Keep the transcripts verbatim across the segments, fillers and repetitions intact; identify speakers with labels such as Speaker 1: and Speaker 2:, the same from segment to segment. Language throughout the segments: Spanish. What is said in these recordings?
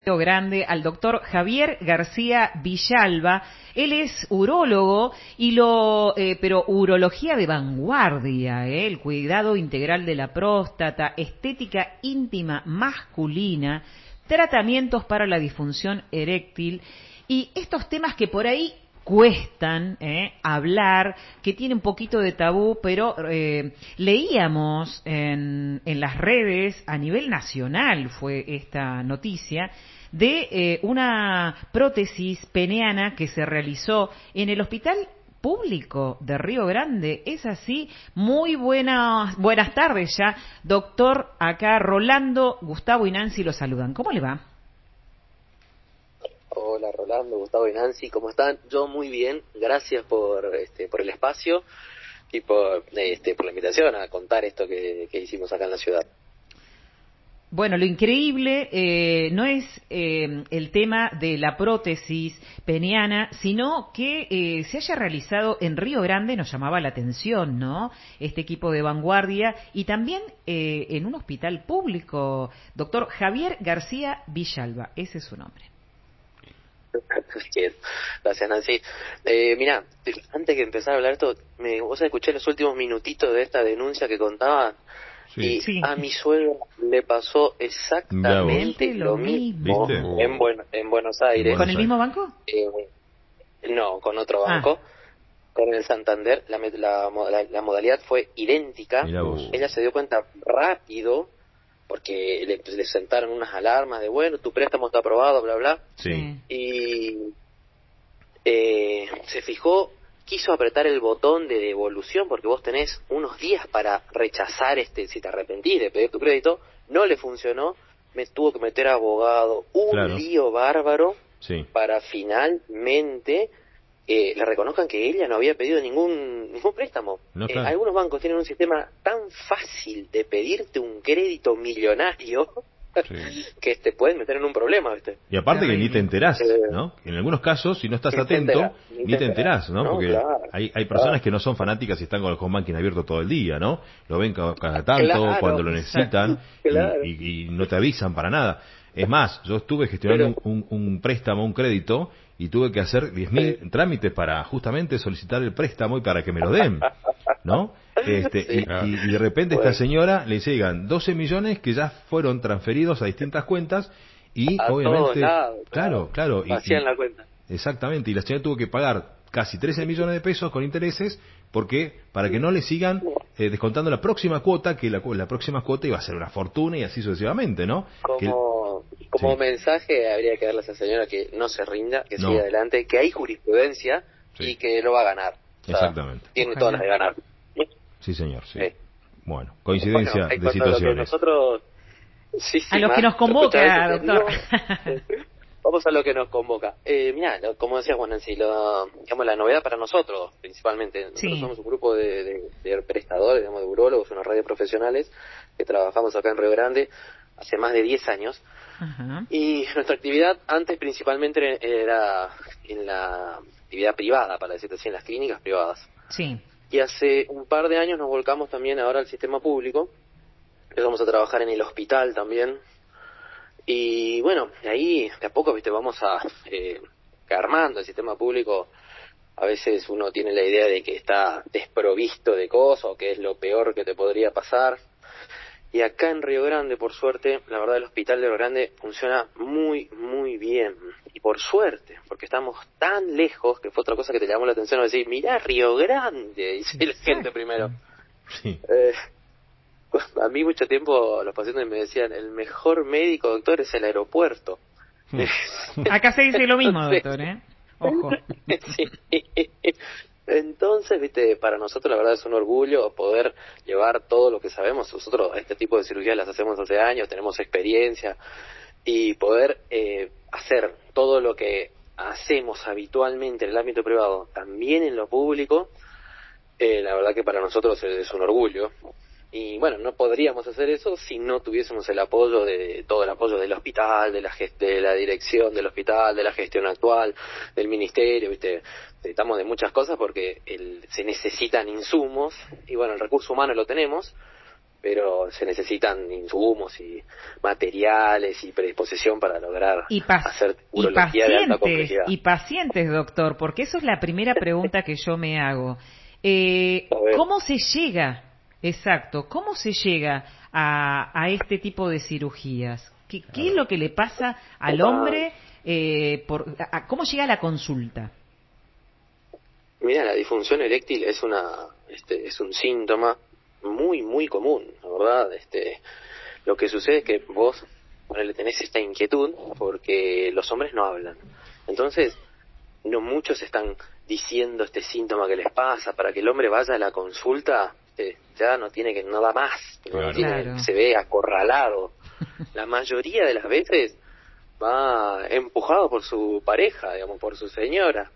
Speaker 1: Grande al doctor Javier García Villalba. Él es urólogo y lo, eh, pero urología de vanguardia, eh, el cuidado integral de la próstata, estética íntima masculina, tratamientos para la disfunción eréctil y estos temas que por ahí cuestan eh, hablar, que tiene un poquito de tabú, pero eh, leíamos en, en las redes a nivel nacional fue esta noticia de eh, una prótesis peneana que se realizó en el Hospital Público de Río Grande. Es así. Muy buenas buenas tardes ya, doctor. Acá Rolando, Gustavo y Nancy lo saludan. ¿Cómo le va?
Speaker 2: Hola Rolando, Gustavo y Nancy, ¿cómo están? Yo muy bien, gracias por este por el espacio y por este por la invitación a contar esto que, que hicimos acá en la ciudad.
Speaker 1: Bueno, lo increíble eh, no es eh, el tema de la prótesis peneana, sino que eh, se haya realizado en Río Grande, nos llamaba la atención, ¿no? Este equipo de vanguardia y también eh, en un hospital público. Doctor Javier García Villalba, ese es su nombre.
Speaker 2: Gracias, Nancy. Eh, mira, antes que empezar a hablar esto, me, vos escuché los últimos minutitos de esta denuncia que contaba. Sí. Y sí. A mi suegro le pasó exactamente lo mismo en, Buen, en Buenos Aires.
Speaker 1: ¿Con el mismo banco?
Speaker 2: Eh, no, con otro banco. Ah. Con el Santander, la, la, la, la modalidad fue idéntica. Ella se dio cuenta rápido, porque le, le sentaron unas alarmas de, bueno, tu préstamo está aprobado, bla, bla.
Speaker 1: Sí.
Speaker 2: Y eh, se fijó... quiso apretar el botón de devolución porque vos tenés unos días para rechazar este, si te arrepentís de pedir tu crédito, no le funcionó, me tuvo que meter a abogado, un claro. lío bárbaro
Speaker 3: sí.
Speaker 2: para finalmente eh, le reconozcan que ella no había pedido ningún ningún préstamo.
Speaker 3: No, claro.
Speaker 2: eh, algunos bancos tienen un sistema tan fácil de pedirte un crédito millonario sí. que te pueden meter en un problema, ¿viste?
Speaker 3: Y aparte que ni te enterás, ¿no? En algunos casos, si no estás
Speaker 2: ni
Speaker 3: atento,
Speaker 2: te enterás, ni,
Speaker 3: ni te enterás, ¿no?
Speaker 2: no
Speaker 3: Porque
Speaker 2: claro,
Speaker 3: hay hay personas claro. que no son fanáticas y están con el home banking abierto todo el día, ¿no? Lo ven cada, cada tanto,
Speaker 2: claro,
Speaker 3: cuando lo necesitan,
Speaker 2: claro.
Speaker 3: y, y, y no te avisan para nada. Es más, yo estuve gestionando Pero, un, un, un préstamo, un crédito, y tuve que hacer diez mil sí. trámites para justamente solicitar el préstamo y para que me lo den, ¿no? Este, sí. y, y, y de repente bueno. esta señora le llegan doce millones que ya fueron transferidos a distintas cuentas y
Speaker 2: a
Speaker 3: obviamente
Speaker 2: lados,
Speaker 3: claro, claro, y,
Speaker 2: vacían la cuenta.
Speaker 3: Exactamente, y la señora tuvo que pagar casi trece millones de pesos con intereses porque para que no le sigan eh, descontando la próxima cuota, que la, la próxima cuota iba a ser una fortuna y así sucesivamente, ¿no?
Speaker 2: Como,
Speaker 3: que,
Speaker 2: como
Speaker 3: sí.
Speaker 2: mensaje habría que darle a esa señora que no se rinda, que
Speaker 3: no.
Speaker 2: siga adelante, que hay jurisprudencia sí. y que lo va a ganar. O sea,
Speaker 3: exactamente.
Speaker 2: Tiene Ojalá. todas las de ganar.
Speaker 3: Sí, señor, sí.
Speaker 2: sí.
Speaker 3: Bueno, coincidencia
Speaker 2: bueno,
Speaker 3: de situaciones.
Speaker 2: A lo que nosotros... Sí, sí,
Speaker 1: a los
Speaker 2: más,
Speaker 1: que nos convoca, doctor.
Speaker 2: No, vamos a lo que nos convoca. Eh, mirá, lo, como decía Juan Nancy, lo, digamos, la novedad para nosotros, principalmente. Nosotros
Speaker 1: sí.
Speaker 2: somos un grupo de, de, de prestadores, digamos, de urólogos, una red de profesionales que trabajamos acá en Río Grande hace más de diez años.
Speaker 1: Ajá.
Speaker 2: Y nuestra actividad antes principalmente era en la actividad privada, para decirte así, en las clínicas privadas.
Speaker 1: Sí.
Speaker 2: Y hace un par de años nos volcamos también ahora al sistema público. Empezamos a trabajar en el hospital también. Y bueno, ahí de a poco, viste, vamos a eh, armando el sistema público. A veces uno tiene la idea de que está desprovisto de cosas o que es lo peor que te podría pasar. Y acá en Río Grande, por suerte, la verdad el hospital de Río Grande funciona muy, muy bien. Y por suerte, porque estamos tan lejos, que fue otra cosa que te llamó la atención, a decir, mirá Río Grande, dice la gente primero.
Speaker 3: Sí.
Speaker 2: Eh, a mí mucho tiempo los pacientes me decían, el mejor médico, doctor, es el aeropuerto.
Speaker 1: Acá se dice lo mismo, doctor, ¿eh? Ojo.
Speaker 2: Sí. Entonces, viste, para nosotros la verdad es un orgullo poder llevar todo lo que sabemos. Nosotros este tipo de cirugías las hacemos hace años, tenemos experiencia, y poder eh, hacer todo lo que hacemos habitualmente en el ámbito privado, también en lo público, eh, la verdad que para nosotros es, es un orgullo. Y bueno, no podríamos hacer eso si no tuviésemos el apoyo de todo el apoyo del hospital, de la gest de la dirección del hospital, de la gestión actual, del ministerio, viste, necesitamos de muchas cosas porque el, se necesitan insumos y bueno, el recurso humano lo tenemos, pero se necesitan insumos y materiales y predisposición para lograr
Speaker 1: y pas-
Speaker 2: hacer
Speaker 1: y
Speaker 2: urología de alta
Speaker 1: pacientes,
Speaker 2: complejidad.
Speaker 1: y pacientes, doctor, porque eso es la primera pregunta que yo me hago. Eh, ¿Cómo se llega, exacto, cómo se llega a, a este tipo de cirugías? ¿Qué, qué es lo que le pasa al hombre? Eh, por, a, a, ¿Cómo llega a la consulta?
Speaker 2: Mira, la disfunción eréctil es una este, es un síntoma muy muy común, la verdad. Este, lo que sucede es que vos ponele, tenés esta inquietud porque los hombres no hablan. Entonces, no muchos están diciendo este síntoma que les pasa para que el hombre vaya a la consulta. Eh, ya no tiene que no da más, no
Speaker 3: claro.
Speaker 2: tiene,
Speaker 1: Claro.
Speaker 2: se ve acorralado. La mayoría de las veces va empujado por su pareja, digamos, por su señora.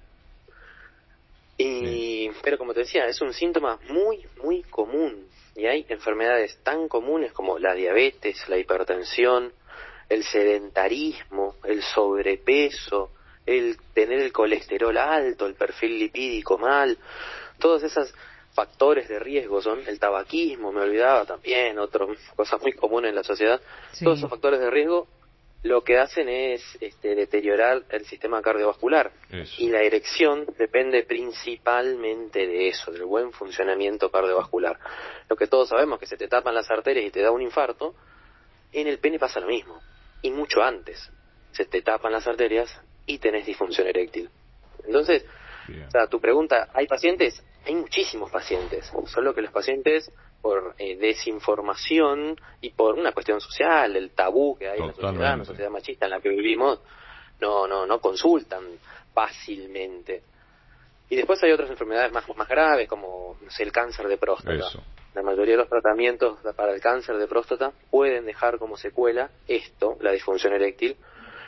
Speaker 2: Y, sí. Pero como te decía, es un síntoma muy, muy común. Y hay enfermedades tan comunes como la diabetes, la hipertensión, el sedentarismo, el sobrepeso, el tener el colesterol alto, el perfil lipídico mal. Todos esos factores de riesgo son el tabaquismo, me olvidaba también, otra cosa muy común en la sociedad. Sí. Todos esos factores de riesgo lo que hacen es este, deteriorar el sistema cardiovascular. Eso. Y la erección depende principalmente de eso, del buen funcionamiento cardiovascular. Lo que todos sabemos, que se te tapan las arterias y te da un infarto, en el pene pasa lo mismo, y mucho antes. Se te tapan las arterias y tenés disfunción eréctil. Entonces, o sea, tu pregunta, ¿hay pacientes? Hay muchísimos pacientes, solo que los pacientes, por eh, desinformación y por una cuestión social, el tabú que hay Totalmente. en la sociedad, en la sociedad machista en la que vivimos, no no no consultan fácilmente. Y después hay otras enfermedades más más graves, como no sé, el cáncer de próstata. Eso. La mayoría de los tratamientos para el cáncer de próstata pueden dejar como secuela esto, la disfunción eréctil.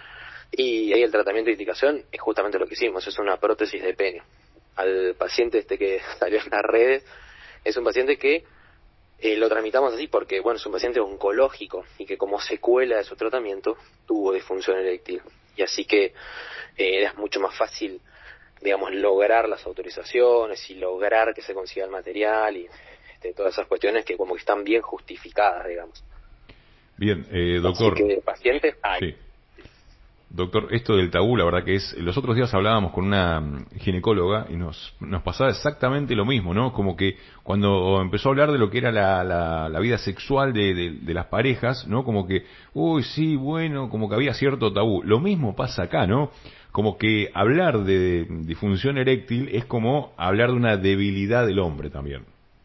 Speaker 2: Y ahí el tratamiento de indicación es justamente lo que hicimos, es una prótesis de pene. Al paciente este que salió en las redes, es un paciente que eh, lo tramitamos así porque, bueno, es un paciente oncológico y que como secuela de su tratamiento tuvo disfunción eréctil. Y así que eh, era mucho más fácil, digamos, lograr las autorizaciones y lograr que se consiga el material y este, todas esas cuestiones que como que están bien justificadas, digamos.
Speaker 3: Bien, eh, doctor.
Speaker 2: Así que pacientes hay.
Speaker 3: Sí. Doctor, esto del tabú, la verdad que es... Los otros días hablábamos con una ginecóloga y nos nos pasaba exactamente lo mismo, ¿no? Como que cuando empezó a hablar de lo que era la, la, la vida sexual de, de, de las parejas, ¿no? Como que, uy, sí, bueno, como que había cierto tabú. Lo mismo pasa acá, ¿no? Como que hablar de disfunción eréctil es como hablar de una debilidad del hombre también.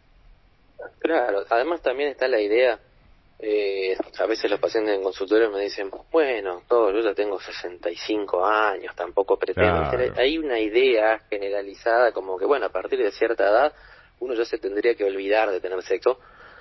Speaker 2: Claro, además también está la idea... Eh, a veces los pacientes en consultorio me dicen, bueno, todo, yo ya tengo sesenta y cinco años, tampoco pretendo. Claro. Hay una idea generalizada como que, bueno, a partir de cierta edad uno ya se tendría que olvidar de tener sexo,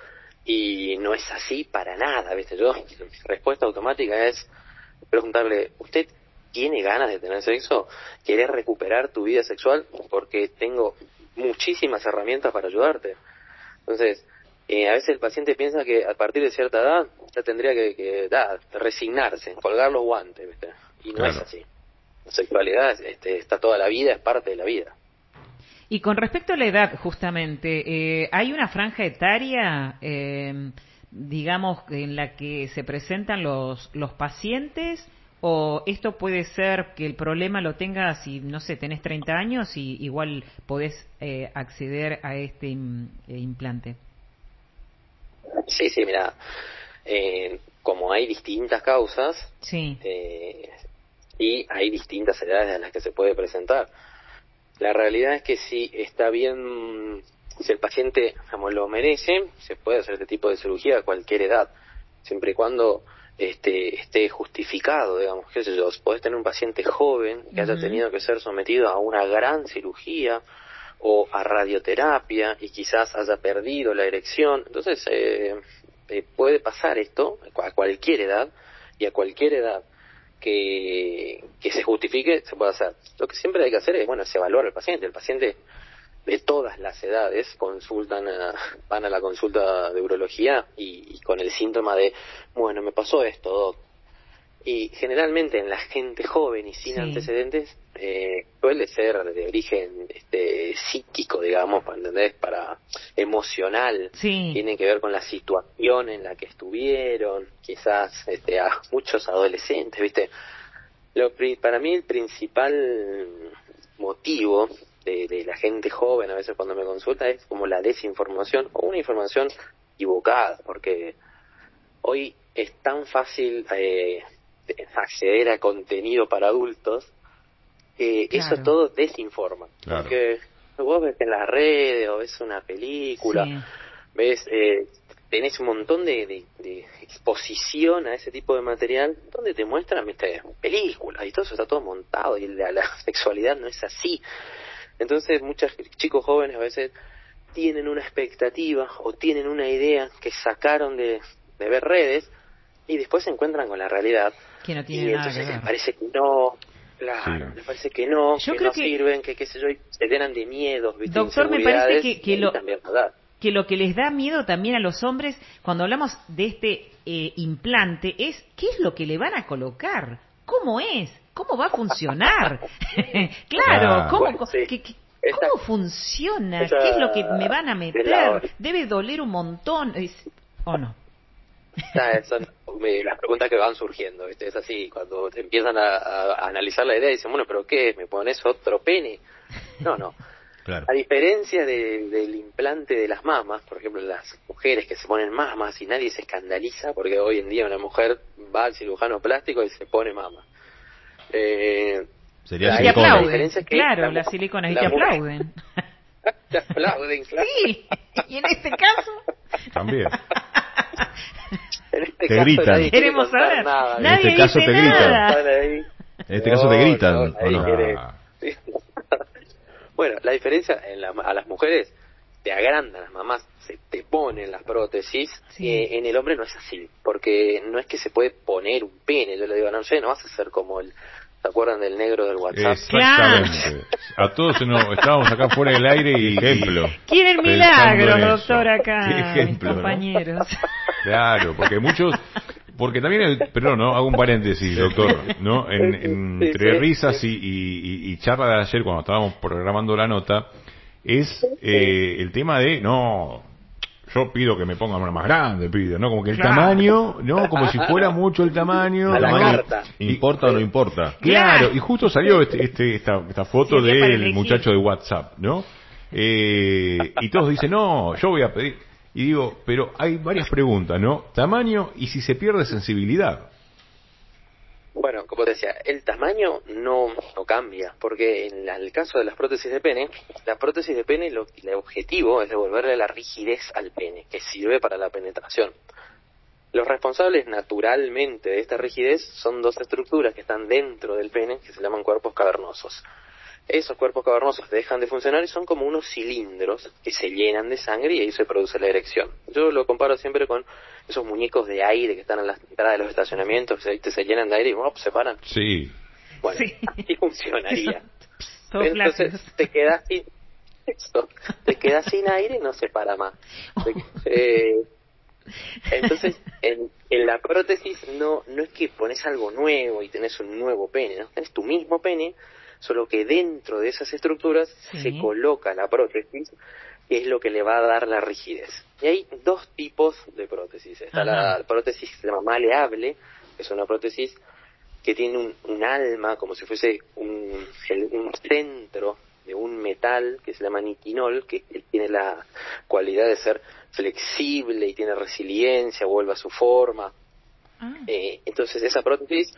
Speaker 2: y no es así para nada, ¿viste? Yo, mi respuesta automática es preguntarle, ¿usted tiene ganas de tener sexo? ¿Querés recuperar tu vida sexual? Porque tengo muchísimas herramientas para ayudarte. Entonces, Eh, a veces el paciente piensa que a partir de cierta edad ya tendría que, que da, resignarse, colgar los guantes, ¿viste? Y no claro. es así. La sexualidad este, está toda la vida, es parte de la vida.
Speaker 1: Y con respecto a la edad, justamente, eh, ¿hay una franja etaria, eh, digamos, en la que se presentan los, los pacientes? ¿O esto puede ser que el problema lo tengas si, no sé, tenés treinta años y igual podés eh, acceder a este im, eh, implante?
Speaker 2: Sí, sí, mira, eh, como hay distintas causas,
Speaker 1: sí.
Speaker 2: eh, y hay distintas edades a las que se puede presentar. La realidad es que si está bien, si el paciente, digamos, lo merece, se puede hacer este tipo de cirugía a cualquier edad, siempre y cuando este, esté justificado, digamos, qué sé yo, podés tener un paciente joven que uh-huh. haya tenido que ser sometido a una gran cirugía, o a radioterapia y quizás haya perdido la erección. Entonces eh, eh, puede pasar esto a cualquier edad, y a cualquier edad que, que se justifique se puede hacer. Lo que siempre hay que hacer es, bueno, es evaluar al paciente. El paciente de todas las edades consultan a, van a la consulta de urología y, y con el síntoma de, bueno, me pasó esto, doc. Y generalmente en la gente joven y sin
Speaker 1: sí.
Speaker 2: antecedentes eh, suele ser de origen este, psíquico, digamos, ¿entendés? Para emocional,
Speaker 1: sí.
Speaker 2: tiene que ver con la situación en la que estuvieron, quizás este, a muchos adolescentes, ¿viste? Lo, para mí el principal motivo de, de la gente joven a veces cuando me consulta es como la desinformación o una información equivocada, porque hoy es tan fácil eh, acceder a contenido para adultos que
Speaker 1: claro.
Speaker 2: eso todo desinforma,
Speaker 3: claro.
Speaker 2: porque vos ves en las redes o ves una película,
Speaker 1: sí.
Speaker 2: ves eh, tenés un montón de, de, de exposición a ese tipo de material donde te muestran, viste, películas y todo eso está todo montado y la, la sexualidad no es así. Entonces muchos chicos jóvenes a veces tienen una expectativa o tienen una idea que sacaron de, de ver redes y después se encuentran con la realidad
Speaker 1: que no tiene
Speaker 2: y
Speaker 1: nada
Speaker 2: entonces
Speaker 1: que ver.
Speaker 2: les parece que no, claro,
Speaker 3: sí.
Speaker 2: les parece que no,
Speaker 1: yo
Speaker 2: que
Speaker 1: creo
Speaker 2: no
Speaker 1: que,
Speaker 2: sirven, que qué sé yo, y se llenan de miedos, ¿viste?
Speaker 1: Doctor, me parece que, que lo
Speaker 2: también, ¿verdad?
Speaker 1: que lo que les da miedo también a los hombres cuando hablamos de este eh, implante es qué es lo que le van a colocar, cómo es, cómo va a funcionar. claro,
Speaker 3: Ah.
Speaker 1: cómo,
Speaker 2: Bueno, sí.
Speaker 1: ¿qué, qué,
Speaker 2: Esa,
Speaker 1: ¿cómo funciona?
Speaker 2: esa,
Speaker 1: ¿Qué es lo que me van a meter?
Speaker 2: la,
Speaker 1: Debe doler un montón, es, ¿o no?
Speaker 2: son las preguntas que van surgiendo, ¿viste? Es así, cuando te empiezan a, a analizar la idea y dicen, bueno, ¿pero qué? ¿Me pones otro pene? No, no.
Speaker 3: Claro.
Speaker 2: A diferencia de, del implante de las mamas, por ejemplo, las mujeres que se ponen mamas y nadie se escandaliza porque hoy en día una mujer va al cirujano plástico y se pone mama. Eh,
Speaker 3: Sería
Speaker 1: y te
Speaker 3: silicona.
Speaker 1: aplauden,
Speaker 2: es que
Speaker 1: claro,
Speaker 2: la,
Speaker 1: las siliconas, y
Speaker 2: la
Speaker 1: te
Speaker 2: mujer,
Speaker 1: aplauden.
Speaker 2: te aplauden, claro.
Speaker 1: Sí, y en este caso...
Speaker 3: También.
Speaker 2: En este
Speaker 3: Te
Speaker 2: caso
Speaker 3: gritan.
Speaker 2: nadie quiere
Speaker 1: Queremos
Speaker 2: contar
Speaker 1: saber.
Speaker 2: nada.
Speaker 3: En
Speaker 1: Nadie
Speaker 3: este caso
Speaker 1: dice
Speaker 3: te gritan.
Speaker 1: nada.
Speaker 2: Están ahí.
Speaker 3: En este caso te
Speaker 2: No,
Speaker 3: gritan,
Speaker 2: no,
Speaker 3: ¿o
Speaker 2: nadie
Speaker 3: no?
Speaker 2: quiere.
Speaker 3: Ah.
Speaker 2: Sí. Bueno, la diferencia en la, a las mujeres te agrandan las mamás, se te ponen las prótesis,
Speaker 1: Sí.
Speaker 2: eh, en el hombre no es así, porque no es que se puede poner un pene, yo le digo, no sé, no vas a ser como el, ¿se acuerdan del negro del WhatsApp?
Speaker 3: Exactamente. A todos se nos, estábamos acá fuera del aire y ejemplo.
Speaker 1: Quieren
Speaker 3: Pensando
Speaker 1: milagros,
Speaker 3: en eso.
Speaker 1: doctor, acá,
Speaker 3: Qué ejemplo,
Speaker 1: mis
Speaker 3: ¿no?
Speaker 1: compañeros.
Speaker 3: Claro, porque muchos, porque también, el, perdón, ¿no? Hago un paréntesis, doctor, ¿no? En, en, entre risas y, y, y charla de ayer cuando estábamos programando la nota, es eh, el tema de, no, yo pido que me pongan una más grande, pido, ¿no? Como que el
Speaker 1: Claro.
Speaker 3: tamaño, ¿no? Como si fuera mucho el tamaño.
Speaker 2: A la
Speaker 3: ¿no?
Speaker 2: carta.
Speaker 3: ¿Importa o no importa?
Speaker 1: Claro.
Speaker 3: Claro, y justo salió este, este, esta, esta foto
Speaker 1: Sería para
Speaker 3: del
Speaker 1: elegir.
Speaker 3: muchacho de WhatsApp, ¿no? Eh, y todos dicen, no, yo voy a pedir. Y digo, pero hay varias preguntas, ¿no? Tamaño y si se pierde sensibilidad.
Speaker 2: Bueno, como te decía, el tamaño no, no cambia, porque en la- el caso de las prótesis de pene, la prótesis de pene, lo, el objetivo es devolverle la rigidez al pene, que sirve para la penetración. Los responsables naturalmente de esta rigidez son dos estructuras que están dentro del pene, que se llaman cuerpos cavernosos. Esos cuerpos cavernosos dejan de funcionar y son como unos cilindros que se llenan de sangre y ahí se produce la erección. Yo lo comparo siempre con esos muñecos de aire que están en la entrada de los estacionamientos, que se, se llenan de aire y ¡op! Se paran.
Speaker 3: Sí.
Speaker 2: Bueno,
Speaker 1: Sí.
Speaker 2: así funcionaría.
Speaker 1: Todos
Speaker 2: Entonces
Speaker 1: flácidos.
Speaker 2: te quedas sin, esto, te quedas sin aire y no se para más. Te- eh, entonces, en, en la prótesis no no es que pones algo nuevo y tenés un nuevo pene, ¿no? Tenés tu mismo pene, solo que dentro de esas estructuras
Speaker 1: Sí.
Speaker 2: se coloca la prótesis, que es lo que le va a dar la rigidez. Y hay dos tipos de prótesis. Está
Speaker 1: Ajá.
Speaker 2: la prótesis que se llama maleable, que es una prótesis que tiene un, un alma, como si fuese un, el- un centro de un metal que se llama nitinol, que tiene la cualidad de ser flexible y tiene resiliencia, vuelve a su forma.
Speaker 1: Ah,
Speaker 2: Eh, entonces esa prótesis,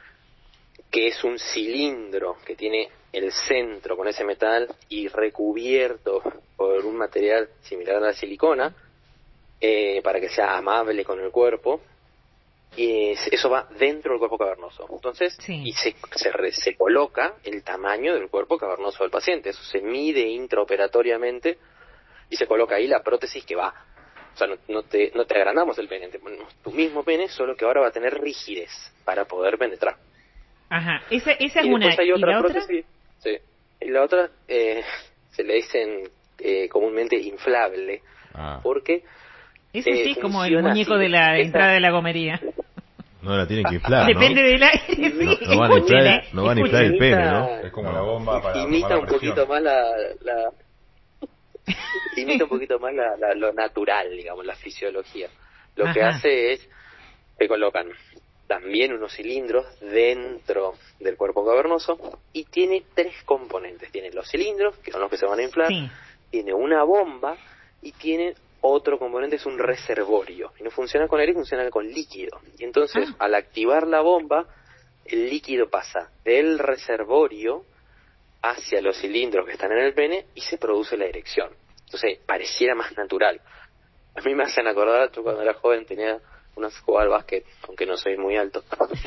Speaker 2: que es un cilindro que tiene el centro con ese metal y recubierto por un material similar a la silicona, eh, para que sea amable con el cuerpo, y es- eso va dentro del cuerpo cavernoso. Entonces,
Speaker 1: Sí.
Speaker 2: y se, se, re- se coloca el tamaño del cuerpo cavernoso del paciente. Eso se mide intraoperatoriamente y se coloca ahí la prótesis que va. O sea, no, no te no te agrandamos el pene, te ponemos tu mismo pene, solo que ahora va a tener rigidez para poder penetrar.
Speaker 1: Ajá, esa, esa es
Speaker 2: Y
Speaker 1: una.
Speaker 2: después hay
Speaker 1: ¿Y
Speaker 2: otra
Speaker 1: la otra?
Speaker 2: prótesis, sí. Y la otra eh, se le dicen eh, comúnmente inflable,
Speaker 3: Ah.
Speaker 2: porque
Speaker 1: Ese
Speaker 2: eh,
Speaker 1: sí es como el
Speaker 2: funciona
Speaker 1: muñeco
Speaker 2: así.
Speaker 1: de la
Speaker 2: Esa-
Speaker 1: entrada de la gomería.
Speaker 3: No la tienen que inflar, ¿no?
Speaker 1: Depende del aire, sí.
Speaker 3: No, no van a inflar,
Speaker 1: Escuchen,
Speaker 3: no van a inflar el pene, ¿no?
Speaker 4: Es como la bomba para
Speaker 2: imita
Speaker 4: tomar
Speaker 2: un
Speaker 4: la presión.
Speaker 2: poquito más la, la imita un poquito más la, la- lo natural, digamos, la fisiología. Lo que
Speaker 1: Ajá.
Speaker 2: hace es que colocan también unos cilindros dentro del cuerpo cavernoso y tiene tres componentes. Tiene los cilindros, que son los que se van a inflar,
Speaker 1: Sí.
Speaker 2: tiene una bomba y tiene otro componente, es un reservorio. Y no funciona con aire, funciona con líquido. Y entonces,
Speaker 1: Ah.
Speaker 2: al activar la bomba, el líquido pasa del reservorio hacia los cilindros que están en el pene y se produce la erección. Entonces, pareciera más natural. A mí me hacen acordar, yo cuando era joven tenía unas jugaba al básquet, aunque no soy muy alto.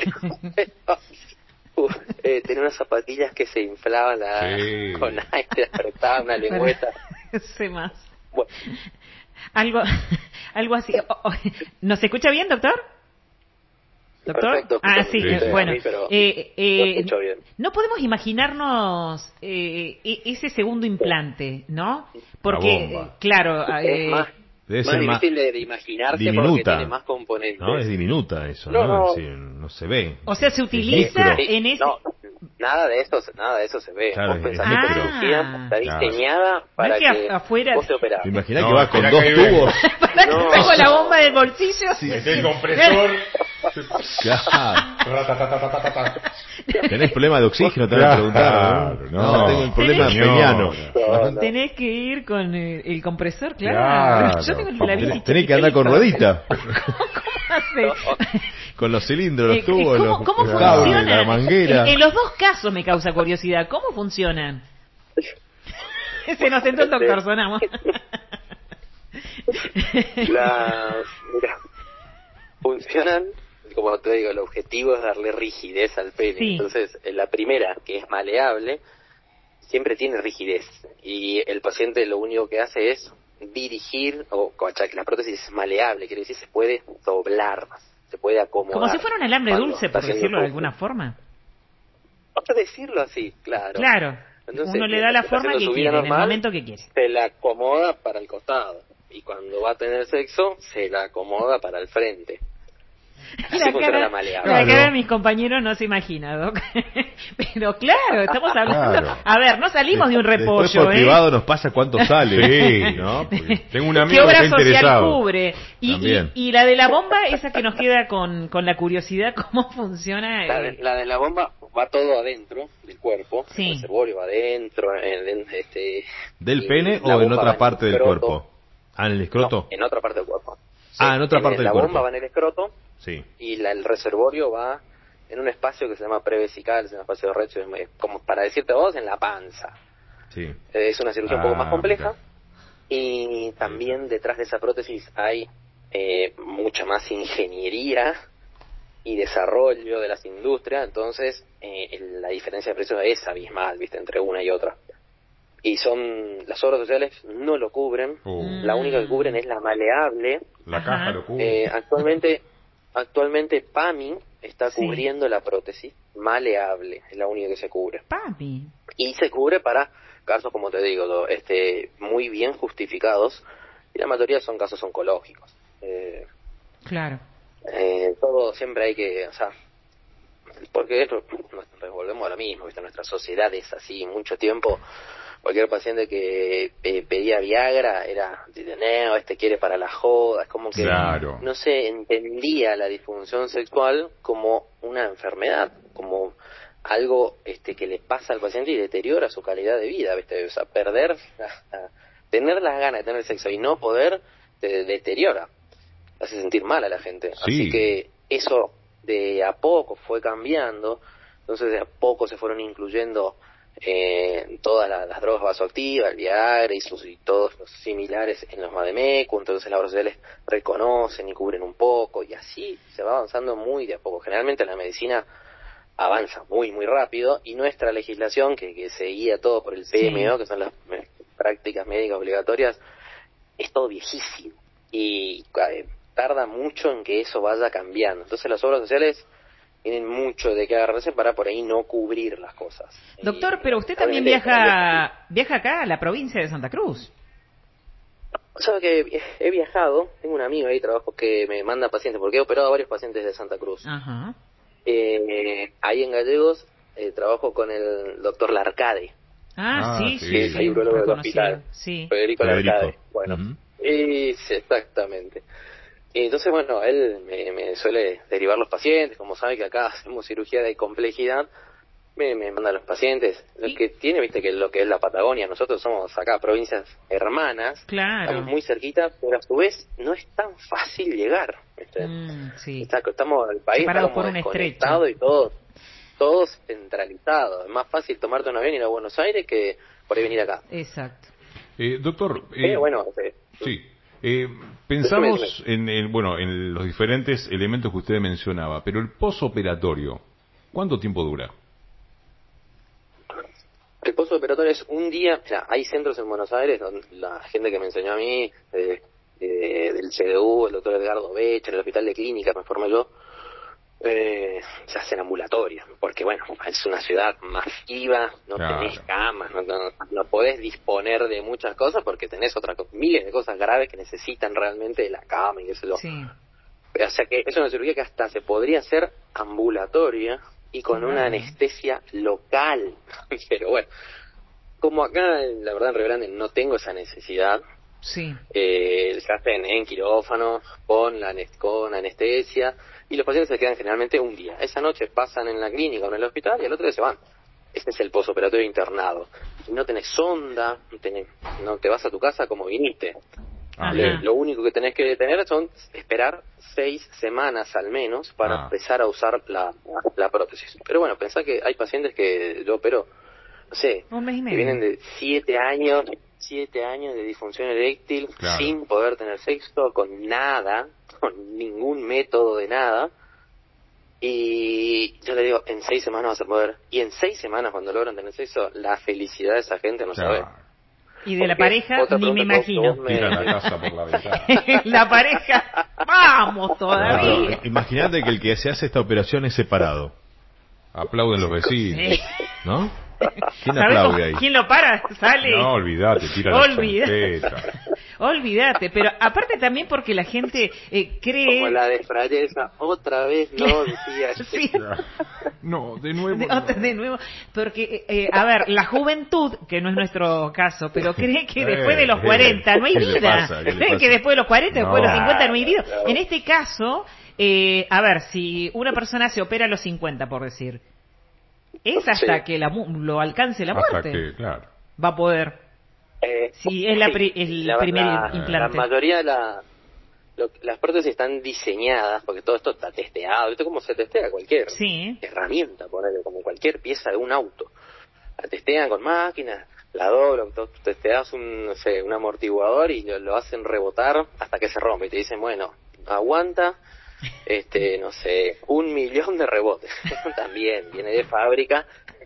Speaker 2: Uf, eh, tenía unas zapatillas que se inflaban la,
Speaker 3: Sí.
Speaker 2: con aire, apretaban una lengüeta.
Speaker 1: Sé más.
Speaker 2: Bueno,
Speaker 1: Algo, algo así. Oh, oh. ¿Nos escucha bien, doctor? ¿Doctor?
Speaker 2: Perfecto,
Speaker 1: Ah,
Speaker 2: escucho
Speaker 1: sí,
Speaker 2: muy bien,
Speaker 1: bueno.
Speaker 2: a mí, pero
Speaker 1: eh, eh,
Speaker 2: no escucho bien.
Speaker 1: no podemos imaginarnos eh, e- ese segundo implante, ¿no? Porque,
Speaker 3: bomba.
Speaker 1: eh, claro, eh,
Speaker 2: es más,
Speaker 3: Debe
Speaker 2: más
Speaker 3: ser más
Speaker 2: difícil de, de imaginarse porque
Speaker 3: diminuta.
Speaker 2: tiene más componentes.
Speaker 3: No, es diminuta eso,
Speaker 2: No,
Speaker 3: ¿no?
Speaker 2: no.
Speaker 3: Es decir, no se ve.
Speaker 1: o sea, se
Speaker 3: Es
Speaker 1: utiliza
Speaker 3: micro.
Speaker 1: en ese...
Speaker 2: No, nada de eso, nada de eso se ve.
Speaker 3: Claro,
Speaker 2: Vos
Speaker 3: es
Speaker 2: pensás que
Speaker 3: micro.
Speaker 2: la cirugía
Speaker 1: Ah.
Speaker 2: está
Speaker 3: Claro.
Speaker 2: diseñada para
Speaker 1: que af-
Speaker 2: que
Speaker 1: afuera-
Speaker 2: vos te operás.
Speaker 3: ¿Te imaginás
Speaker 4: No,
Speaker 3: que va con
Speaker 4: espera
Speaker 3: dos
Speaker 4: que ahí ven.
Speaker 3: tubos?
Speaker 2: No,
Speaker 1: Saco la
Speaker 2: no.
Speaker 1: bomba del bolsillo.
Speaker 4: Mete el compresor.
Speaker 3: Claro.
Speaker 4: Ratatatatata.
Speaker 3: ¿Tenés problema de oxígeno? Te van a
Speaker 4: Claro,
Speaker 3: preguntar. ¿no?
Speaker 4: no.
Speaker 3: tengo el problema
Speaker 1: Tenés-
Speaker 3: peñano.
Speaker 2: No, no.
Speaker 1: Tenés que ir con el, el compresor, claro.
Speaker 4: Claro.
Speaker 1: Yo tengo la bici
Speaker 3: Tenés, tenés que andar con
Speaker 1: chiquitita.
Speaker 3: ruedita.
Speaker 1: ¿Cómo hace?
Speaker 3: Con los cilindros, los
Speaker 1: Eh,
Speaker 3: tubos,
Speaker 1: ¿Cómo,
Speaker 3: los,
Speaker 1: cómo
Speaker 3: los cables,
Speaker 1: funciona?
Speaker 3: la manguera.
Speaker 1: En, en los dos casos me causa curiosidad. ¿Cómo funcionan? Se nos sentó el doctor, sonamos.
Speaker 2: La, mira, funcionan, como te digo, el objetivo es darle rigidez al pene.
Speaker 1: Sí.
Speaker 2: Entonces, en la primera, que es maleable, siempre tiene rigidez. Y el paciente lo único que hace es dirigir, o ya que la prótesis es maleable, quiere decir se puede doblar, se puede acomodar.
Speaker 1: Como si fuera un alambre
Speaker 2: Cuando
Speaker 1: dulce,
Speaker 2: está
Speaker 1: por
Speaker 2: haciendo
Speaker 1: decirlo de
Speaker 2: pupú.
Speaker 1: alguna forma.
Speaker 2: Vamos a decirlo así, claro.
Speaker 1: Claro.
Speaker 2: Entonces,
Speaker 1: Uno le da la
Speaker 2: está
Speaker 1: forma
Speaker 2: haciendo
Speaker 1: que
Speaker 2: su vida
Speaker 1: quiere, en el
Speaker 2: normal,
Speaker 1: momento que quiere.
Speaker 2: se la acomoda para el costado. Y cuando va a tener sexo, se la acomoda para el frente. Así
Speaker 1: La
Speaker 2: funciona
Speaker 1: cara,
Speaker 2: la maleable.
Speaker 1: la
Speaker 4: Claro.
Speaker 1: cara de mis compañeros no se imagina, Doc. Pero claro, estamos hablando...
Speaker 4: Claro.
Speaker 1: A ver, no salimos de un
Speaker 3: Después
Speaker 1: repollo,
Speaker 3: por
Speaker 1: ¿eh?
Speaker 3: privado nos pasa cuánto sale.
Speaker 4: Sí.
Speaker 3: ¿No? Porque-
Speaker 4: Tengo un
Speaker 1: ¿Qué
Speaker 4: amigo que
Speaker 1: obra
Speaker 4: está
Speaker 1: social
Speaker 4: interesado.
Speaker 1: cubre? Y,
Speaker 3: También.
Speaker 1: y, y la de la bomba, esa que nos queda con, con la curiosidad, ¿cómo funciona?
Speaker 2: La de,
Speaker 1: Eh,
Speaker 2: la de la bomba va todo adentro del cuerpo.
Speaker 1: Sí.
Speaker 2: El reservorio va adentro. En, en- este,
Speaker 3: ¿Del
Speaker 2: y
Speaker 3: pene
Speaker 2: la
Speaker 3: o en
Speaker 2: bomba va
Speaker 3: otra
Speaker 2: el
Speaker 3: parte del
Speaker 2: escroto.
Speaker 3: cuerpo? Ah, en el escroto.
Speaker 2: No, en otra parte del cuerpo.
Speaker 3: Ah, en otra
Speaker 2: En-
Speaker 3: parte del
Speaker 2: La
Speaker 3: cuerpo.
Speaker 2: bomba va en el escroto
Speaker 3: Sí.
Speaker 2: y la, el reservorio va en un espacio que se llama prevesical, es un espacio de recho, es como para decirte vos, en la panza.
Speaker 3: Sí.
Speaker 2: Eh, Es una cirugía un poco
Speaker 4: Ah,
Speaker 2: más compleja.
Speaker 4: mira.
Speaker 2: Y también detrás de esa prótesis hay eh, mucha más ingeniería y desarrollo de las industrias, entonces eh, el- la diferencia de precios es abismal, viste, entre una y otra. Y son, las obras sociales no lo cubren,
Speaker 4: Uh,
Speaker 2: la única que cubren es la maleable.
Speaker 4: la
Speaker 1: Ajá.
Speaker 4: caja lo cubre.
Speaker 2: Eh, actualmente, actualmente PAMI está
Speaker 1: Sí.
Speaker 2: cubriendo la prótesis maleable, es la única que se cubre.
Speaker 1: Papi.
Speaker 2: Y se cubre para casos, como te digo, lo- este, muy bien justificados, y la mayoría son casos oncológicos. Eh,
Speaker 1: Claro.
Speaker 2: eh, todo siempre hay que, o sea, porque nos nos volvemos a lo mismo, ¿viste? Nuestra sociedad es así, mucho tiempo, cualquier paciente que eh, pedía Viagra era, no, este quiere para la joda, es como que
Speaker 4: Claro.
Speaker 2: no se entendía la disfunción sexual como una enfermedad, como algo este que le pasa al paciente y deteriora su calidad de vida, ¿viste? O sea, perder, tener las ganas de tener sexo y no poder, te deteriora, hace sentir mal a la gente.
Speaker 3: Sí.
Speaker 2: Así que eso de a poco fue cambiando, entonces de a poco se fueron incluyendo eh, todas las, las drogas vasoactivas, el Viagra y, sus, y todos los similares en los Mademecu, entonces las obras sociales reconocen y cubren un poco, y así se va avanzando muy de a poco. Generalmente la medicina avanza muy, muy rápido, y nuestra legislación, que, que se guía todo por el P M O,
Speaker 1: Sí.
Speaker 2: que son las eh, prácticas médicas obligatorias, es todo viejísimo, y eh, tarda mucho en que eso vaya cambiando. Entonces las obras sociales tienen mucho de qué agarrarse para por ahí no cubrir las cosas.
Speaker 1: Doctor,
Speaker 2: Y,
Speaker 1: pero usted también
Speaker 2: obviamente,
Speaker 1: viaja viaja acá a la provincia de Santa Cruz.
Speaker 2: O sea que he viajado, tengo un amigo ahí de trabajo que me manda pacientes, porque he operado a varios pacientes de Santa Cruz.
Speaker 1: Ajá.
Speaker 2: Eh, ahí en Gallegos eh, trabajo con el doctor Larcade,
Speaker 1: Ah,
Speaker 3: Ah,
Speaker 1: sí,
Speaker 3: sí.
Speaker 1: sí,
Speaker 2: que es
Speaker 1: sí,
Speaker 2: ahí urologo del
Speaker 1: reconocido.
Speaker 2: hospital,
Speaker 1: Sí.
Speaker 2: Federico,
Speaker 3: Federico.
Speaker 2: Larcade. Bueno,
Speaker 3: Ujú.
Speaker 2: es exactamente. Y entonces, bueno, él me, me suele derivar los pacientes, como sabe que acá hacemos cirugía de complejidad, me, me manda los pacientes. Lo
Speaker 1: Y-
Speaker 2: que tiene, viste, que lo que es la Patagonia, nosotros somos acá provincias hermanas,
Speaker 1: Claro.
Speaker 2: estamos muy cerquita, pero a su vez no es tan fácil llegar, ¿viste?
Speaker 1: Mm, sí.
Speaker 2: Está, estamos, el país está
Speaker 1: Separados
Speaker 2: como
Speaker 1: por un
Speaker 2: desconectado
Speaker 1: estrecho.
Speaker 2: y todo, todo centralizado. Es más fácil tomarte un avión y ir a Buenos Aires que por ahí venir acá.
Speaker 1: Exacto.
Speaker 3: Eh, doctor, eh,
Speaker 2: Pero bueno, eh,
Speaker 3: sí. Eh,
Speaker 2: Decime,
Speaker 3: pensamos en, en, bueno, en los diferentes elementos que usted mencionaba, pero el posoperatorio, ¿cuánto tiempo dura?
Speaker 2: el postoperatorio es un día. O sea, hay centros en Buenos Aires donde la gente que me enseñó a mí, eh, eh, del C D U, el doctor Edgardo Bech, en el hospital de clínica me formé yo, eh, se hacen ambulatorios, porque bueno, es una ciudad masiva, no
Speaker 3: Claro.
Speaker 2: tenés camas, no, no, no podés disponer de muchas cosas porque tenés otras co- miles de cosas graves que necesitan realmente de la cama y qué sé yo.
Speaker 1: Sí.
Speaker 2: O sea que es una cirugía que hasta se podría hacer ambulatoria y con una
Speaker 1: Claro.
Speaker 2: anestesia local. Pero bueno, como acá, la verdad, en Río Grande no tengo esa necesidad,
Speaker 1: Sí.
Speaker 2: eh, se hacen en quirófano, con, la, anes- con anestesia, y los pacientes se quedan generalmente un día. Esa noche pasan en la clínica o en el hospital y al otro día se van. Este es el posoperatorio internado. Y no tenés sonda, no, tenés, no te vas a tu casa como viniste.
Speaker 1: Ajá.
Speaker 2: Le- lo único que tenés que tener son esperar seis semanas al menos para
Speaker 3: Ah.
Speaker 2: empezar a usar la, la prótesis. Pero bueno, pensá que hay pacientes que yo opero, no sé,
Speaker 1: Un mes y
Speaker 2: que
Speaker 1: medio.
Speaker 2: vienen de siete años, siete años de disfunción eréctil,
Speaker 3: Claro.
Speaker 2: sin poder tener sexo, con nada, con ningún método de nada. Y yo le digo, en seis semanas vas a poder. Y en seis semanas, cuando logran tener sexo, la felicidad de esa gente no sabe.
Speaker 3: Claro.
Speaker 1: Y de la
Speaker 2: Porque
Speaker 1: pareja
Speaker 2: otra
Speaker 1: ni me
Speaker 2: pregunta que vos-
Speaker 1: imagino.
Speaker 2: que vos me-
Speaker 3: Tira la casa por la ventana.
Speaker 1: La pareja, vamos
Speaker 3: No,
Speaker 1: todavía.
Speaker 3: pero imagínate que el que se hace esta operación es separado. Aplauden los vecinos,
Speaker 1: Sí.
Speaker 3: ¿no? ¿Quién
Speaker 1: ¿Sabés
Speaker 3: aplaude
Speaker 1: cómo-
Speaker 3: ahí?
Speaker 1: ¿Quién lo para? Sale.
Speaker 3: No, olvídate, tira la
Speaker 1: Olvídate.
Speaker 3: champeta.
Speaker 1: Olvídate, pero aparte también porque la gente eh, cree...
Speaker 2: Como la de Frayesa, otra vez no decía.
Speaker 1: Sí.
Speaker 3: No, de nuevo.
Speaker 1: De,
Speaker 3: no.
Speaker 1: otra- de nuevo, porque, eh, a ver, la juventud, que no es nuestro caso, pero cree que
Speaker 3: Eh,
Speaker 1: después de los
Speaker 3: eh,
Speaker 1: cuarenta no hay
Speaker 3: ¿qué le
Speaker 1: vida.
Speaker 3: pasa? ¿Qué le
Speaker 1: Cree
Speaker 3: pasa?
Speaker 1: que después de los cuarenta, después de los
Speaker 3: No.
Speaker 1: cincuenta no hay vida.
Speaker 2: Claro.
Speaker 1: En este caso, eh, a ver, si una persona se opera a los cincuenta, por decir, es hasta
Speaker 2: Sí.
Speaker 1: que la, mu- lo alcance la
Speaker 3: Hasta
Speaker 1: muerte.
Speaker 3: que, claro.
Speaker 1: Va a poder.
Speaker 2: Eh,
Speaker 1: Sí, es la
Speaker 2: sí,
Speaker 1: pri- el
Speaker 2: la-
Speaker 1: primer
Speaker 2: la-
Speaker 1: implante.
Speaker 2: La mayoría de la, lo- las prótesis están diseñadas, porque todo esto está testeado. ¿Viste cómo se testea cualquier
Speaker 1: Sí.
Speaker 2: herramienta, ponele, como cualquier pieza de un auto? La testean con máquinas, la doblan, tú testeas un, no sé, un amortiguador y lo, lo hacen rebotar hasta que se rompe. Y te dicen, bueno, aguanta, este, no sé, un millón de rebotes. También viene de fábrica.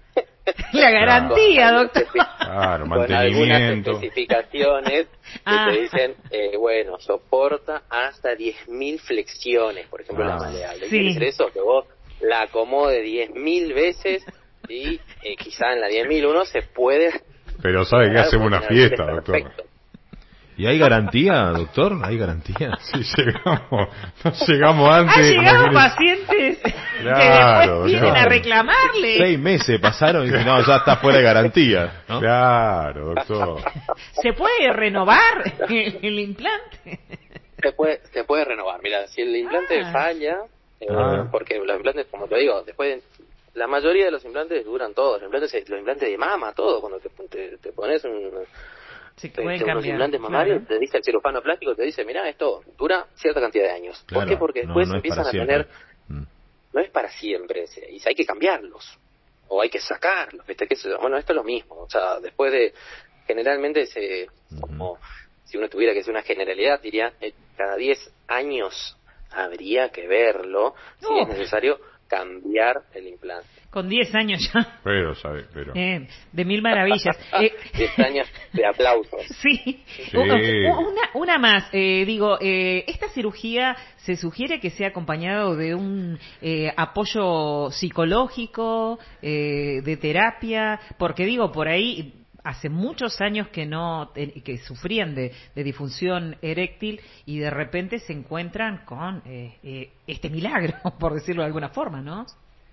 Speaker 1: La garantía,
Speaker 2: Con-
Speaker 1: doctor.
Speaker 3: Claro,
Speaker 2: con algunas
Speaker 3: mantenimiento.
Speaker 2: especificaciones que
Speaker 1: Ah.
Speaker 2: te dicen, eh, bueno, soporta hasta diez mil flexiones, por ejemplo, la
Speaker 3: Ah.
Speaker 2: maleable.
Speaker 1: Sí.
Speaker 2: ¿Quiere decir eso? Que vos la acomode diez mil veces y eh, quizá en la diez mil uno se puede...
Speaker 3: Pero sabe que
Speaker 2: Claro,
Speaker 3: hacemos
Speaker 2: puede
Speaker 3: una
Speaker 2: tener
Speaker 3: fiesta,
Speaker 2: un
Speaker 3: doctor.
Speaker 2: perfecto.
Speaker 3: ¿Y hay garantía, doctor? ¿Hay garantía?
Speaker 4: Si llegamos, no llegamos antes.
Speaker 1: Han llegado
Speaker 4: imagínese.
Speaker 1: pacientes
Speaker 3: Claro,
Speaker 1: que después vienen
Speaker 3: claro.
Speaker 1: a reclamarle.
Speaker 3: Seis meses pasaron y dicen, no, ya está fuera de garantía, ¿no?
Speaker 4: Claro, doctor.
Speaker 1: ¿Se puede renovar el, el implante?
Speaker 2: Se puede, se puede renovar. Mira, si el implante
Speaker 1: Ah.
Speaker 2: falla, eh,
Speaker 4: Ah.
Speaker 2: porque los implantes, como te digo, después de- la mayoría de los implantes duran todos. Los implantes, los implantes de mama, todo. Cuando te, te, te pones un,
Speaker 1: Se
Speaker 2: te-
Speaker 1: pueden
Speaker 2: te- unos
Speaker 1: cambiar.
Speaker 2: implantes mamarios,
Speaker 1: claro.
Speaker 2: te dice el cirujano plástico, te dice, mira, esto dura cierta cantidad de años. ¿Por
Speaker 3: Claro,
Speaker 2: qué? Porque
Speaker 3: no,
Speaker 2: después
Speaker 3: no es
Speaker 2: empiezan
Speaker 3: para
Speaker 2: a
Speaker 3: siempre.
Speaker 2: tener,
Speaker 3: Mm.
Speaker 2: no es para siempre, se- y hay que cambiarlos, o hay que sacarlos, ¿viste? ¿Qué sé yo? Bueno, esto es lo mismo, o sea, después de, generalmente se, como, si uno tuviera que hacer una generalidad, diría, eh, cada diez años habría que verlo, si
Speaker 1: No.
Speaker 2: es necesario cambiar el implante.
Speaker 1: Con diez años ya.
Speaker 3: Pero, ¿sabe? Pero...
Speaker 1: Eh, de mil maravillas. Eh,
Speaker 2: diez años de aplausos.
Speaker 1: Sí,
Speaker 3: Sí.
Speaker 1: U- u- Una, una más, eh, digo, eh, esta cirugía se sugiere que sea acompañado de un eh, apoyo psicológico, eh, de terapia, porque digo, por ahí hace muchos años que no que sufrían de, de disfunción eréctil y de repente se encuentran con eh, eh, este milagro, por decirlo de alguna forma, ¿no?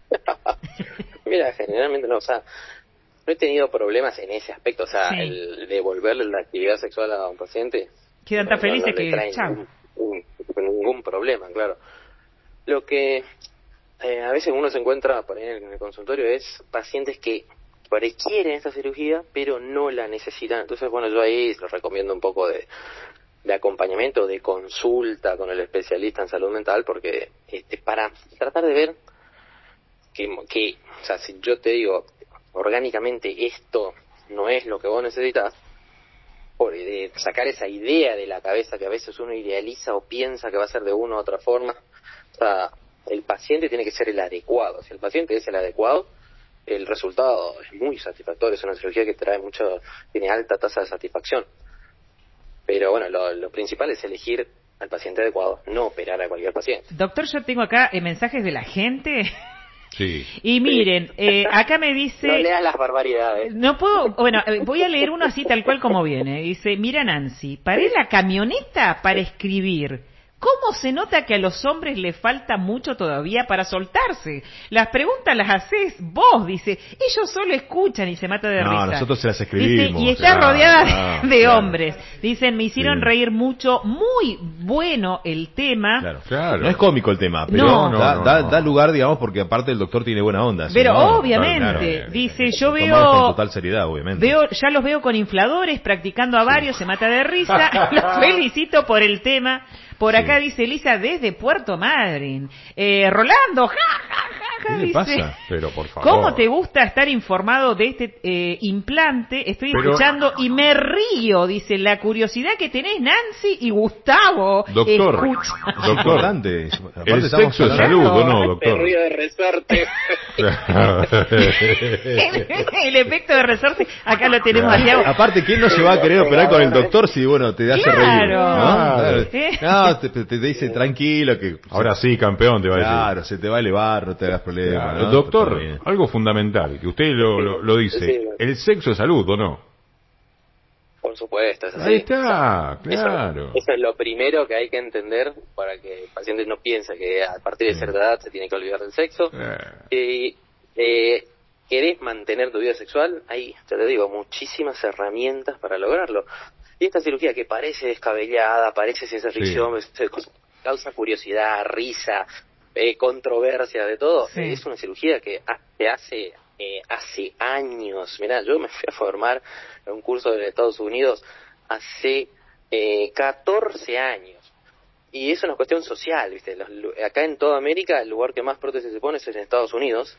Speaker 2: Mira, generalmente no, o sea, no he tenido problemas en ese aspecto, o sea,
Speaker 1: Sí.
Speaker 2: el devolverle la actividad sexual a un paciente
Speaker 1: Quedan tan
Speaker 2: no,
Speaker 1: felices
Speaker 2: no le
Speaker 1: que
Speaker 2: trae
Speaker 1: chao.
Speaker 2: ningún, un- ningún problema, claro. Lo que eh, a veces uno se encuentra por ahí en el consultorio es pacientes que por ahí quieren esta cirugía, pero no la necesitan. Entonces, bueno, yo ahí les recomiendo un poco de, de acompañamiento, de consulta con el especialista en salud mental, porque este, para tratar de ver que, que, o sea, si yo te digo orgánicamente esto no es lo que vos necesitas, por de sacar esa idea de la cabeza que a veces uno idealiza o piensa que va a ser de una u otra forma, o sea, el paciente tiene que ser el adecuado. Si el paciente es el adecuado, el resultado es muy satisfactorio. Es una cirugía que trae mucho, tiene alta tasa de satisfacción. Pero bueno, lo, lo principal es elegir al paciente adecuado, no operar a cualquier paciente.
Speaker 1: Doctor, yo tengo acá eh, mensajes de la gente.
Speaker 4: Sí.
Speaker 1: Y miren, eh, acá me dice...
Speaker 2: No leas las barbaridades.
Speaker 1: No puedo, bueno, eh, voy a leer uno así tal cual como viene. Dice, mira Nancy, paré la camioneta para escribir. ¿Cómo se nota que a los hombres les falta mucho todavía para soltarse? Las preguntas las haces vos, dice. Ellos solo escuchan y se mata de
Speaker 3: No,
Speaker 1: risa.
Speaker 3: nosotros se las escribimos.
Speaker 1: Dice, y está
Speaker 3: Claro,
Speaker 1: rodeada
Speaker 3: claro,
Speaker 1: de
Speaker 3: claro.
Speaker 1: hombres. Dicen, me hicieron
Speaker 3: Sí.
Speaker 1: reír mucho, muy bueno el tema.
Speaker 3: Claro.
Speaker 4: Claro.
Speaker 3: No es cómico el tema, pero
Speaker 1: No.
Speaker 3: da,
Speaker 4: No, no,
Speaker 3: da,
Speaker 4: no.
Speaker 3: da lugar, digamos, porque aparte el doctor tiene buena onda. ¿sí?
Speaker 1: Pero
Speaker 3: No,
Speaker 1: obviamente,
Speaker 3: claro,
Speaker 1: dice,
Speaker 3: eh,
Speaker 1: yo
Speaker 3: lo tomamos con
Speaker 1: veo...
Speaker 3: total seriedad, obviamente.
Speaker 1: Veo, ya los veo con infladores, practicando a varios, se mata de risa. Los felicito por el tema. Por acá
Speaker 3: Sí.
Speaker 1: dice Elisa desde Puerto Madryn. Eh, Rolando, ja, ja, ja, ja,
Speaker 3: ¿Qué le
Speaker 1: dice,
Speaker 3: pasa?
Speaker 4: Pero por favor.
Speaker 1: ¿cómo te gusta estar informado de este eh, implante? Estoy
Speaker 4: Pero-
Speaker 1: escuchando y me río, dice, la curiosidad que tenés Nancy y Gustavo.
Speaker 4: Doctor,
Speaker 1: Escucha.
Speaker 3: Es
Speaker 4: doctor,
Speaker 3: importante. Aparte
Speaker 4: el
Speaker 3: estamos
Speaker 4: sexo es
Speaker 3: hablando-
Speaker 4: salud, ¿o no,
Speaker 2: Este
Speaker 4: doctor?
Speaker 2: ruido de resorte.
Speaker 1: el efecto de resorte, acá lo tenemos allá.
Speaker 3: Aparte, ¿quién no se va a querer operar con el doctor si, bueno, te hace
Speaker 1: Claro.
Speaker 3: reír? ¿no?
Speaker 1: Claro.
Speaker 3: No, te, te- te dice tranquilo que...
Speaker 4: Ahora sí, campeón, te va a decir.
Speaker 3: Claro, se te va a elevar, no te hagas problema.
Speaker 4: Claro.
Speaker 3: ¿no?
Speaker 4: Doctor,
Speaker 3: Está bien.
Speaker 4: algo fundamental, que usted lo, lo, lo dice.
Speaker 2: Sí.
Speaker 4: El sexo es salud, ¿o no?
Speaker 2: Por supuesto, es así.
Speaker 4: Ahí está,
Speaker 2: O sea,
Speaker 4: claro.
Speaker 2: Eso, eso es lo primero que hay que entender para que el paciente no piense que a partir de cierta edad se tiene que olvidar del sexo.
Speaker 4: Eh,
Speaker 2: Y eh, querés mantener tu vida sexual, hay, te lo digo, muchísimas herramientas para lograrlo. Y esta cirugía que parece descabellada, parece ciencia
Speaker 4: Sí.
Speaker 2: ficción, se- causa curiosidad, risa, eh, controversia, de todo,
Speaker 1: Sí.
Speaker 2: eh, es una cirugía que ha- se hace eh, hace años. Mirá, yo me fui a formar en un curso de Estados Unidos hace eh, catorce años. Y es una cuestión social, ¿viste? Los lu- acá en toda América el lugar que más prótesis se pone es en Estados Unidos.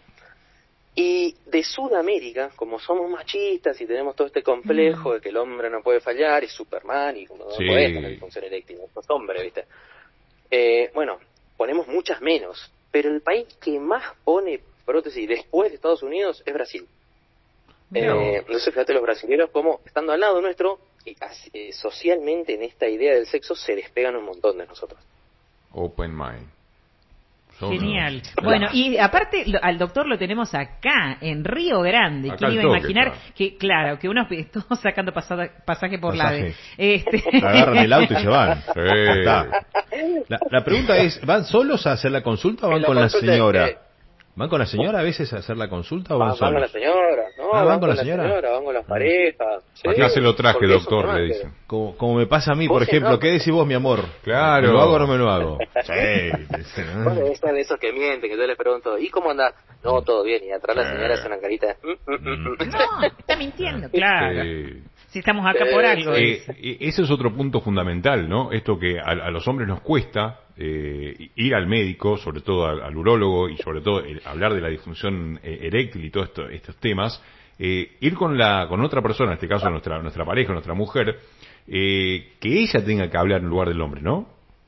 Speaker 2: Y de Sudamérica, como somos machistas y tenemos todo este complejo de que el hombre no puede fallar, y Superman, y como no
Speaker 4: Sí.
Speaker 2: puede tener disfunción eréctil, los hombres, ¿viste? Eh, bueno, ponemos muchas menos, pero el país que más pone prótesis después de Estados Unidos es Brasil.
Speaker 1: Mirá vos.
Speaker 2: Eh, entonces, fíjate los brasileños como, estando al lado nuestro, y así, eh, socialmente en esta idea del sexo se despegan un montón de nosotros.
Speaker 4: Open mind. Son
Speaker 1: Genial.
Speaker 4: unos-
Speaker 1: Bueno, y aparte lo- al doctor lo tenemos acá, en Río Grande.
Speaker 4: Acá
Speaker 1: ¿Quién
Speaker 4: al
Speaker 1: iba a
Speaker 4: toque
Speaker 1: imaginar
Speaker 4: está.
Speaker 1: que, claro, que unos todos sacando pasada- pasaje por la
Speaker 3: Pasaje.
Speaker 1: de... Este...
Speaker 3: Agarran el auto y se van.
Speaker 4: Sí.
Speaker 3: Ya está. La, la pregunta es, ¿van solos a hacer la consulta o van
Speaker 2: En la
Speaker 3: con la
Speaker 2: consulta,
Speaker 3: señora?
Speaker 2: eh,
Speaker 3: ¿Van con la señora a veces a hacer la consulta o van
Speaker 2: Van, van con la
Speaker 3: solos?
Speaker 2: señora, ¿no?
Speaker 3: Ah,
Speaker 2: van, con la
Speaker 3: señora.
Speaker 2: señora, van con las parejas. Sí,
Speaker 4: Acá se lo traje,
Speaker 2: porque es un
Speaker 4: doctor,
Speaker 2: tema
Speaker 4: le
Speaker 2: que-
Speaker 4: dicen.
Speaker 3: Como, como me pasa a mí,
Speaker 2: Vos
Speaker 3: por
Speaker 2: sí,
Speaker 3: ejemplo,
Speaker 2: ¿no?
Speaker 3: ¿qué decís vos, mi amor?
Speaker 4: Claro.
Speaker 3: ¿Me lo hago o no me lo hago? Sí.
Speaker 2: Bueno, están esos que mienten, que yo les pregunto, ¿y cómo andás? No, todo bien, y atrás la señora hace una carita de... "Mm, mm, mm, mm".
Speaker 1: No, está mintiendo, claro.
Speaker 4: Eh,
Speaker 1: Si estamos acá por algo.
Speaker 4: Eh,
Speaker 1: dice.
Speaker 4: eh, ese es otro punto fundamental, ¿no? Esto que a, a los hombres nos cuesta eh, ir al médico, sobre todo al, al urólogo y sobre todo el, hablar de la disfunción eh, eréctil y todos esto, estos temas, eh, ir con la con otra persona, en este caso nuestra nuestra pareja, nuestra mujer, eh, que ella tenga que hablar en lugar del hombre, ¿no?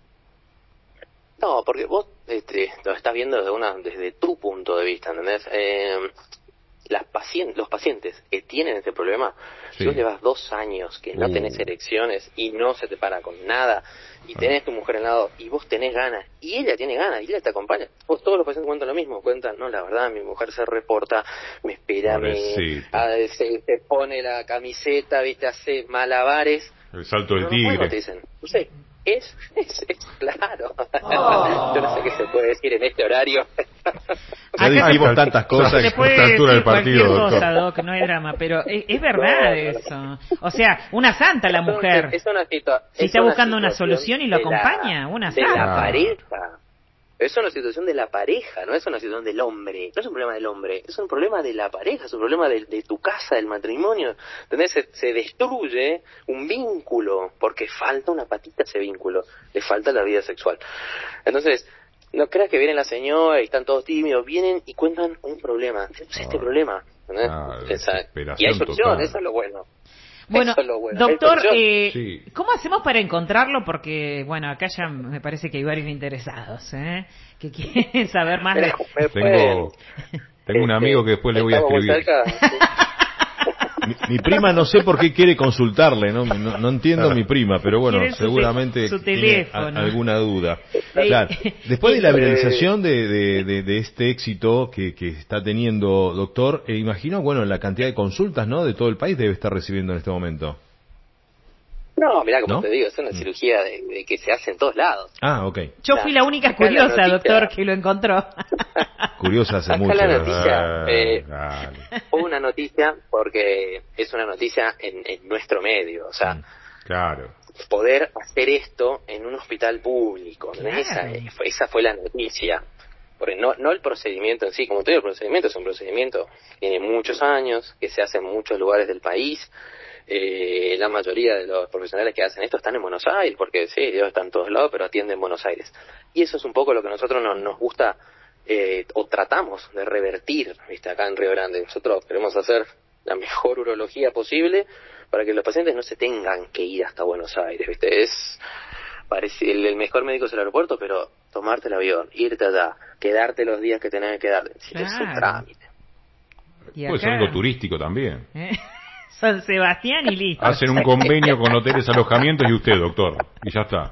Speaker 2: No, porque vos este, lo estás viendo desde una desde tu punto de vista, ¿entendés? Eh, las pacientes pacientes, los pacientes que tienen este problema,
Speaker 4: Sí.
Speaker 2: si vos llevas dos años que no
Speaker 4: Uh.
Speaker 2: tenés erecciones y no se te para con nada, y tenés tu mujer al lado, y vos tenés ganas, y ella tiene ganas, y ella te acompaña, vos, todos los pacientes cuentan lo mismo, cuentan, no, la verdad, mi mujer se reporta, me espera, me,
Speaker 4: Pobrecita.
Speaker 2: ah, se, se pone la camiseta, viste, hace malabares,
Speaker 4: El salto del
Speaker 2: no, no puedo,
Speaker 4: tigre.
Speaker 2: te dicen, no sé, es, es, es claro,
Speaker 1: Oh.
Speaker 2: yo no sé qué se puede decir en este horario.
Speaker 3: Ya
Speaker 1: Acá
Speaker 3: dijimos
Speaker 4: se-
Speaker 3: tantas cosas.
Speaker 1: Se
Speaker 3: que-
Speaker 1: puede
Speaker 4: a esta altura
Speaker 1: decir
Speaker 4: del partido,
Speaker 1: cualquier cosa,
Speaker 4: doctor.
Speaker 1: Doc, no hay drama, pero es, es verdad
Speaker 2: No, no, no.
Speaker 1: eso. O sea, una santa la mujer.
Speaker 2: Es una situa-
Speaker 1: Si
Speaker 2: es
Speaker 1: está
Speaker 2: una
Speaker 1: buscando una
Speaker 2: situación
Speaker 1: solución y lo
Speaker 2: de la-
Speaker 1: acompaña, una
Speaker 2: de la
Speaker 1: santa.
Speaker 2: pareja. Es una situación de la pareja, no es una situación del hombre. No es un problema del hombre, es un problema de la pareja, es un problema de, de tu casa, del matrimonio. ¿Entendés? Se, se destruye un vínculo porque falta una patita a ese vínculo, le falta la vida sexual. Entonces, no creas que viene la señora y están todos tímidos, vienen y cuentan un problema. Tenemos este
Speaker 4: Ah.
Speaker 2: problema. ¿entendés?
Speaker 4: Ah,
Speaker 2: Esa-
Speaker 4: desesperación
Speaker 2: y hay solución,
Speaker 4: total.
Speaker 2: eso es lo bueno.
Speaker 1: Bueno,
Speaker 2: Eso es lo bueno.
Speaker 1: doctor,
Speaker 2: Hay solución.
Speaker 1: eh,
Speaker 4: Sí.
Speaker 1: ¿cómo hacemos para encontrarlo? Porque, bueno, acá ya me parece que hay varios interesados, ¿eh? Que quieren saber más de...
Speaker 2: Mira, me
Speaker 4: Tengo,
Speaker 2: pueden-
Speaker 4: tengo un
Speaker 2: Este,
Speaker 4: amigo que después le voy a
Speaker 2: estamos muy
Speaker 4: escribir.
Speaker 2: cerca.
Speaker 3: Mi, mi prima no sé por qué quiere consultarle, no, no, no entiendo mi prima, pero bueno,
Speaker 1: Quiere su
Speaker 3: seguramente
Speaker 1: te- su
Speaker 3: tiene
Speaker 1: teléfono.
Speaker 3: a- alguna duda.
Speaker 1: Sí.
Speaker 3: Claro, después de la
Speaker 2: Eh,
Speaker 3: viralización de, de, de, de este éxito que, que está teniendo, doctor, eh, imagino, bueno, la cantidad de consultas, ¿no?, de todo el país debe estar recibiendo en este momento.
Speaker 2: No, mirá, como
Speaker 3: ¿No?
Speaker 2: te digo, es una
Speaker 3: Mm.
Speaker 2: cirugía de, de que se hace en todos lados.
Speaker 3: Ah, ok.
Speaker 1: Yo fui la única
Speaker 2: Acá la
Speaker 1: curiosa,
Speaker 2: noticia-
Speaker 1: doctor, que lo encontró.
Speaker 3: Curiosa hace
Speaker 2: Acá
Speaker 3: mucho.
Speaker 2: la
Speaker 3: ¿verdad?
Speaker 2: noticia,
Speaker 4: Ah,
Speaker 2: eh,
Speaker 4: dale.
Speaker 2: Fue una noticia porque es una noticia en, en nuestro medio, o sea,
Speaker 3: Mm.
Speaker 4: Claro.
Speaker 2: poder hacer esto en un hospital público, ¿no?
Speaker 1: Claro.
Speaker 2: esa, fue- esa fue la noticia. Porque no, no el procedimiento en sí, como te digo, el procedimiento es un procedimiento que tiene muchos años, que se hace en muchos lugares del país. Eh, la mayoría de los profesionales que hacen esto están en Buenos Aires, porque sí, ellos están en todos lados, pero atienden en Buenos Aires. Y eso es un poco lo que a nosotros nos, nos gusta, eh, o tratamos de revertir, viste, acá en Río Grande. Nosotros queremos hacer la mejor urología posible para que los pacientes no se tengan que ir hasta Buenos Aires, viste. Es parece el, el mejor médico es el aeropuerto, pero tomarte el avión, irte allá, quedarte los días que tenés que quedarte, es un
Speaker 1: Claro.
Speaker 2: trámite.
Speaker 1: Y
Speaker 4: Puede ser
Speaker 1: acá,
Speaker 4: algo turístico también.
Speaker 1: ¿eh? San Sebastián y listo.
Speaker 4: Hacen un convenio con hoteles, alojamientos y usted, doctor. Y ya está.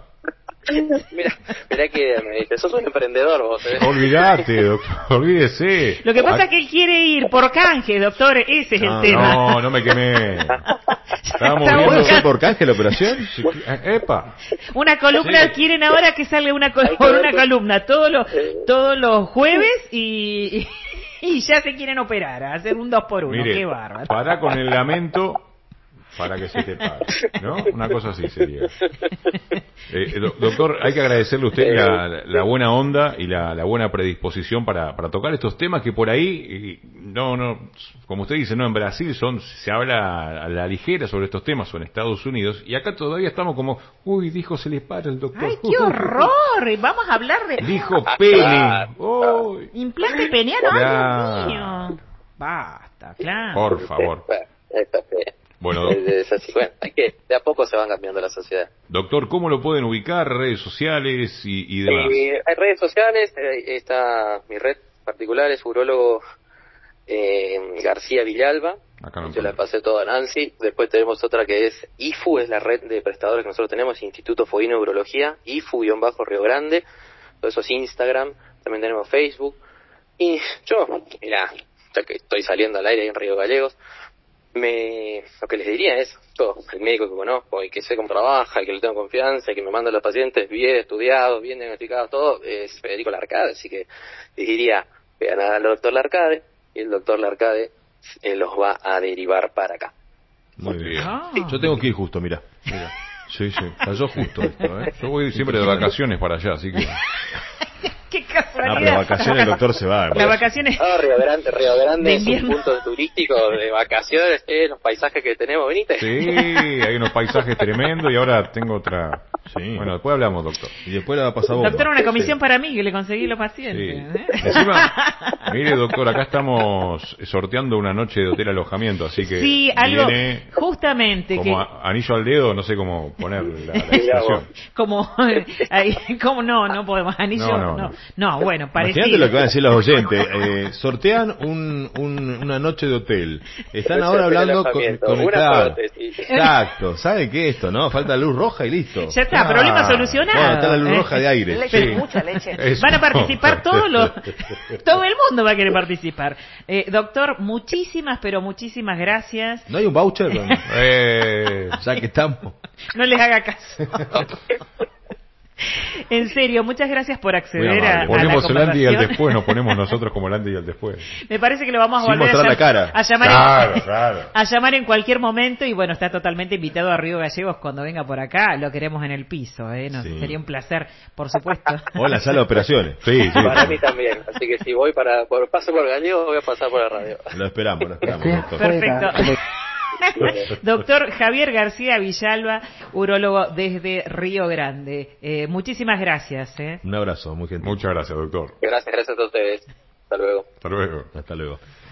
Speaker 2: Mira, mira que me dice, sos un emprendedor vos, ¿eh?
Speaker 4: Olvídate, doctor. Olvídese.
Speaker 1: Lo que pasa es que él quiere ir por canje, doctor, ese es
Speaker 3: No,
Speaker 1: el tema.
Speaker 4: No, no me quemé. Estábamos
Speaker 1: Está
Speaker 3: ¿Puede
Speaker 4: viendo...
Speaker 3: ser por canje la operación?
Speaker 4: Eh, Epa.
Speaker 1: Una columna,
Speaker 4: Sí.
Speaker 1: quieren ahora que salga una, col-
Speaker 2: Hay que
Speaker 1: por
Speaker 2: ver
Speaker 1: una
Speaker 2: que-
Speaker 1: columna todos los,
Speaker 2: Sí.
Speaker 1: todos los jueves y, y ya se quieren operar, hacer un dos por uno,
Speaker 4: Mire,
Speaker 1: qué bárbaro.
Speaker 4: pará con el lamento para que se te pare, ¿no? Una cosa así sería. Eh, do- doctor, hay que agradecerle a usted la, la buena onda y la, la buena predisposición para, para tocar estos temas que por ahí, eh, no, no, como usted dice, no, en Brasil son, se habla a la ligera sobre estos temas, o en Estados Unidos, y acá todavía estamos como, uy, dijo, se les para el doctor.
Speaker 1: ¡Ay, qué horror! Vamos a hablar de
Speaker 4: Dijo pene. Uy.
Speaker 1: implante peneano. ¡Ay,
Speaker 4: Claro.
Speaker 1: Dios mío! Basta, claro.
Speaker 4: Por favor.
Speaker 2: Bueno, esto es,
Speaker 4: Bueno,
Speaker 2: es, es así. Bueno, hay que, de a poco se van cambiando la sociedad.
Speaker 4: doctor, ¿cómo lo pueden ubicar? Redes sociales y, y demás.
Speaker 2: Eh, hay redes sociales, eh, está mi red particular, es urólogo eh, García Villalba.
Speaker 4: Acá no
Speaker 2: Yo la
Speaker 4: encuentro.
Speaker 2: pasé toda a Nancy. Después tenemos otra que es I F U, es la red de prestadores que nosotros tenemos, Instituto Fodino de Urología, I F U-Río Grande. Todo eso es Instagram. También tenemos Facebook. Y yo, mira, ya que estoy saliendo al aire ahí en Río Gallegos, me lo que les diría es, todo, el médico que conozco y que sé cómo trabaja y que le tengo confianza y que me manda a los pacientes bien estudiados, bien diagnosticados, todo, es Federico Larcade. Así que les diría, vean al doctor Larcade y el doctor Larcade eh, los va a derivar para acá.
Speaker 3: Muy bien.
Speaker 1: Ah.
Speaker 3: Yo tengo que ir justo, mira. Mira. Sí, sí, cayó justo esto, ¿eh?
Speaker 4: Yo voy siempre de vacaciones para allá, así que...
Speaker 1: ¡Qué
Speaker 3: Ah, pero
Speaker 1: casualidad!
Speaker 3: vacaciones el doctor se va.
Speaker 1: Las vacaciones...
Speaker 2: Ah, Río Grande, Río Grande
Speaker 1: De
Speaker 2: es un
Speaker 1: invierno.
Speaker 2: punto turístico de vacaciones, eh, los paisajes que tenemos, venite.
Speaker 4: Sí, hay unos paisajes tremendos y ahora tengo otra
Speaker 3: Sí.
Speaker 4: Bueno, después hablamos, doctor.
Speaker 3: Y después la pasa bomba.
Speaker 1: Doctor, una comisión para mí, que le conseguí los pacientes.
Speaker 4: Sí.
Speaker 1: ¿eh?
Speaker 4: Encima, mire, doctor, acá estamos sorteando una noche de hotel alojamiento, así que
Speaker 1: Sí, algo,
Speaker 4: viene
Speaker 1: justamente.
Speaker 4: como
Speaker 1: que
Speaker 4: a- anillo al dedo, no sé cómo poner la, la expresión.
Speaker 1: Como, ahí, como no, no podemos, anillo,
Speaker 4: No,
Speaker 1: no,
Speaker 4: no,
Speaker 1: no,
Speaker 4: no.
Speaker 1: bueno,
Speaker 3: Imagínate
Speaker 1: parecido.
Speaker 3: lo que van a decir los oyentes. Eh, sortean un, un- una noche de hotel. Están
Speaker 2: Noche
Speaker 3: ahora
Speaker 2: de
Speaker 3: hablando con,
Speaker 2: alojamiento,
Speaker 3: con el
Speaker 2: una
Speaker 3: claro.
Speaker 2: prótesis.
Speaker 3: Exacto. ¿Sabe qué es esto, no? Falta luz roja y listo.
Speaker 1: Ya está,
Speaker 4: Ah,
Speaker 1: problema solucionado.
Speaker 3: Bueno, está la luz
Speaker 1: ¿eh?
Speaker 3: roja de aire.
Speaker 5: Leche,
Speaker 4: Sí.
Speaker 5: mucha leche.
Speaker 4: Eso.
Speaker 1: Van a participar todos los, todo el mundo va a querer participar. Eh, doctor, muchísimas, pero muchísimas gracias.
Speaker 3: ¿No hay un voucher?
Speaker 4: Eh,
Speaker 3: Ya que estamos.
Speaker 1: No les haga caso. En serio, muchas gracias por acceder
Speaker 3: Muy amable.
Speaker 1: a, a la
Speaker 4: ponemos el Andy y el
Speaker 1: conversación.
Speaker 4: después, nos ponemos nosotros como el Andy y el después.
Speaker 1: Me parece que lo vamos a
Speaker 3: Sin
Speaker 1: volver a,
Speaker 3: mostrar la
Speaker 1: llam-
Speaker 3: cara.
Speaker 1: a llamar
Speaker 4: Claro,
Speaker 1: en,
Speaker 4: claro.
Speaker 1: a llamar en cualquier momento y bueno, está totalmente invitado a Río Gallegos cuando venga por acá, lo queremos en el piso, ¿eh? Nos,
Speaker 3: Sí.
Speaker 1: sería un placer, por supuesto.
Speaker 3: O la sala de operaciones.
Speaker 4: Sí, sí.
Speaker 2: Para mí también. Así que si voy para, por paso por Gallego, voy a pasar por la radio.
Speaker 3: Lo esperamos, lo esperamos,
Speaker 5: Estoy
Speaker 3: doctor.
Speaker 1: Perfecto.
Speaker 5: afuera.
Speaker 1: Doctor Javier García Villalba, urólogo desde Río Grande. Eh, muchísimas gracias. ¿eh?
Speaker 3: Un abrazo, muy gentil.
Speaker 4: Muchas gracias, doctor.
Speaker 2: Gracias, gracias a ustedes. Hasta luego.
Speaker 4: Hasta luego.
Speaker 3: Hasta luego.